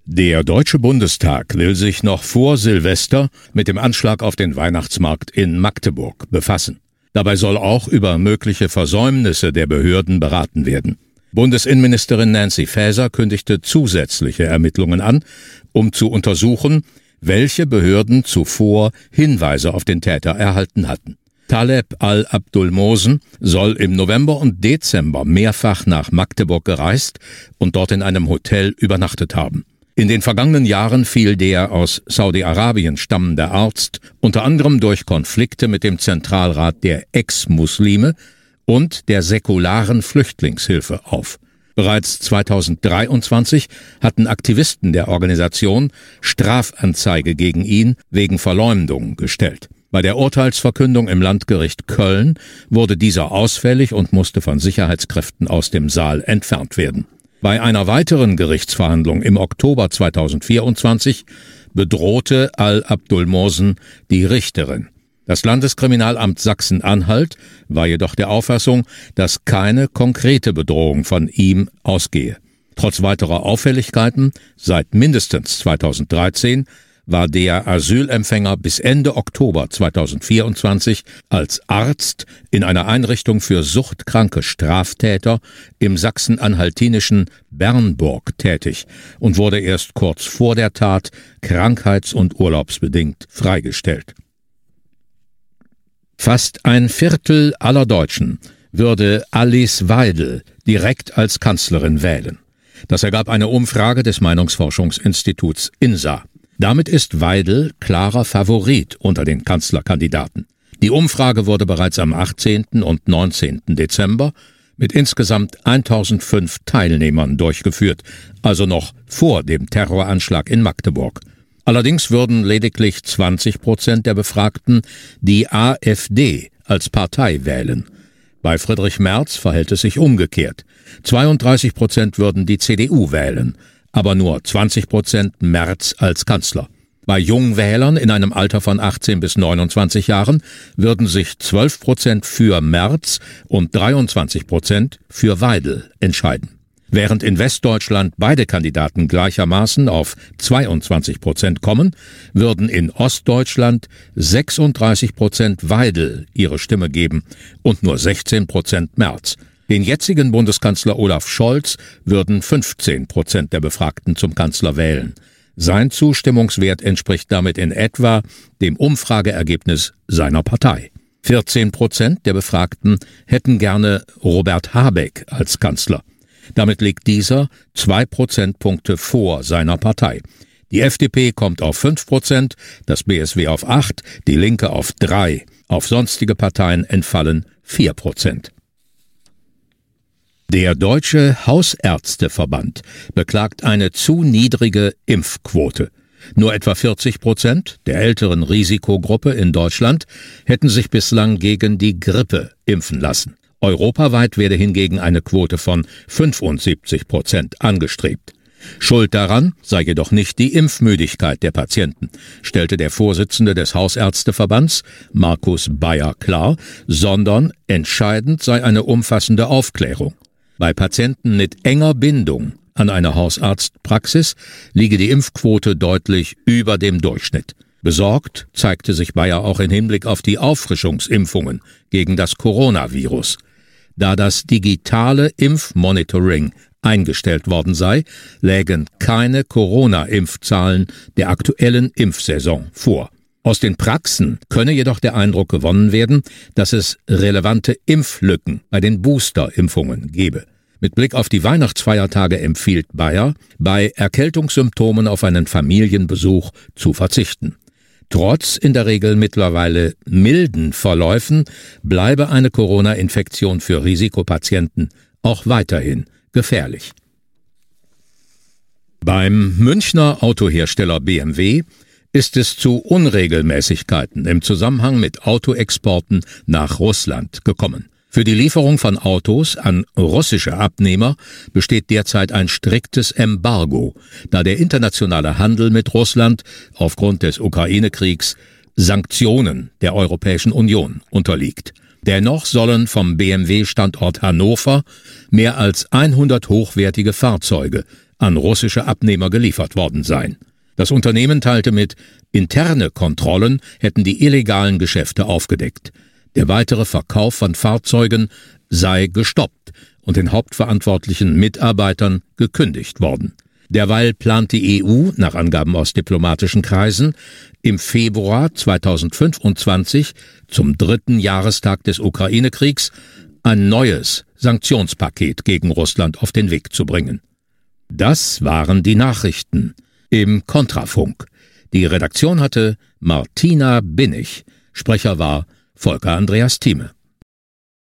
Der Deutsche Bundestag will sich noch vor Silvester mit dem Anschlag auf den Weihnachtsmarkt in Magdeburg befassen. Dabei soll auch über mögliche Versäumnisse der Behörden beraten werden. Bundesinnenministerin Nancy Faeser kündigte zusätzliche Ermittlungen an, um zu untersuchen, welche Behörden zuvor Hinweise auf den Täter erhalten hatten. Taleb al-Abdul-Mohsen soll im November und Dezember mehrfach nach Magdeburg gereist und dort in einem Hotel übernachtet haben. In den vergangenen Jahren fiel der aus Saudi-Arabien stammende Arzt unter anderem durch Konflikte mit dem Zentralrat der Ex-Muslime und der säkularen Flüchtlingshilfe auf. Bereits 2023 hatten Aktivisten der Organisation Strafanzeige gegen ihn wegen Verleumdung gestellt. Bei der Urteilsverkündung im Landgericht Köln wurde dieser ausfällig und musste von Sicherheitskräften aus dem Saal entfernt werden. Bei einer weiteren Gerichtsverhandlung im Oktober 2024 bedrohte al-Abdul-Mohsen die Richterin. Das Landeskriminalamt Sachsen-Anhalt war jedoch der Auffassung, dass keine konkrete Bedrohung von ihm ausgehe. Trotz weiterer Auffälligkeiten, seit mindestens 2013, war der Asylempfänger bis Ende Oktober 2024 als Arzt in einer Einrichtung für suchtkranke Straftäter im sachsen-anhaltinischen Bernburg tätig und wurde erst kurz vor der Tat krankheits- und urlaubsbedingt freigestellt. Fast ein Viertel aller Deutschen würde Alice Weidel direkt als Kanzlerin wählen. Das ergab eine Umfrage des Meinungsforschungsinstituts INSA. Damit ist Weidel klarer Favorit unter den Kanzlerkandidaten. Die Umfrage wurde bereits am 18. und 19. Dezember mit insgesamt 1005 Teilnehmern durchgeführt, also noch vor dem Terroranschlag in Magdeburg. Allerdings würden lediglich 20% der Befragten die AfD als Partei wählen. Bei Friedrich Merz verhält es sich umgekehrt. 32% würden die CDU wählen, aber nur 20% Merz als Kanzler. Bei Jungwählern in einem Alter von 18 bis 29 Jahren würden sich 12% für Merz und 23% für Weidel entscheiden. Während in Westdeutschland beide Kandidaten gleichermaßen auf 22% kommen, würden in Ostdeutschland 36% Weidel ihre Stimme geben und nur 16% Merz. Den jetzigen Bundeskanzler Olaf Scholz würden 15% der Befragten zum Kanzler wählen. Sein Zustimmungswert entspricht damit in etwa dem Umfrageergebnis seiner Partei. 14% der Befragten hätten gerne Robert Habeck als Kanzler. Damit liegt dieser 2 Prozentpunkte vor seiner Partei. Die FDP kommt auf 5%, das BSW auf 8%, die Linke auf 3%. Auf sonstige Parteien entfallen 4%. Der Deutsche Hausärzteverband beklagt eine zu niedrige Impfquote. Nur etwa 40% der älteren Risikogruppe in Deutschland hätten sich bislang gegen die Grippe impfen lassen. Europaweit werde hingegen eine Quote von 75% angestrebt. Schuld daran sei jedoch nicht die Impfmüdigkeit der Patienten, stellte der Vorsitzende des Hausärzteverbands, Markus Bayer, klar, sondern entscheidend sei eine umfassende Aufklärung. Bei Patienten mit enger Bindung an eine Hausarztpraxis liege die Impfquote deutlich über dem Durchschnitt. Besorgt zeigte sich Bayer auch im Hinblick auf die Auffrischungsimpfungen gegen das Coronavirus. Da das digitale Impfmonitoring eingestellt worden sei, lägen keine Corona-Impfzahlen der aktuellen Impfsaison vor. Aus den Praxen könne jedoch der Eindruck gewonnen werden, dass es relevante Impflücken bei den Booster-Impfungen gebe. Mit Blick auf die Weihnachtsfeiertage empfiehlt Bayer, bei Erkältungssymptomen auf einen Familienbesuch zu verzichten. Trotz in der Regel mittlerweile milden Verläufen bleibe eine Corona-Infektion für Risikopatienten auch weiterhin gefährlich. Beim Münchner Autohersteller BMW ist es zu Unregelmäßigkeiten im Zusammenhang mit Autoexporten nach Russland gekommen. Für die Lieferung von Autos an russische Abnehmer besteht derzeit ein striktes Embargo, da der internationale Handel mit Russland aufgrund des Ukraine-Kriegs Sanktionen der Europäischen Union unterliegt. Dennoch sollen vom BMW-Standort Hannover mehr als 100 hochwertige Fahrzeuge an russische Abnehmer geliefert worden seien. Das Unternehmen teilte mit, interne Kontrollen hätten die illegalen Geschäfte aufgedeckt. Der weitere Verkauf von Fahrzeugen sei gestoppt und den hauptverantwortlichen Mitarbeitern gekündigt worden. Derweil plant die EU, nach Angaben aus diplomatischen Kreisen, im Februar 2025, zum 3. Jahrestag des Ukraine-Kriegs, ein neues Sanktionspaket gegen Russland auf den Weg zu bringen. Das waren die Nachrichten im Kontrafunk. Die Redaktion hatte Martina Binnig. Sprecher war Volker Andreas Thieme.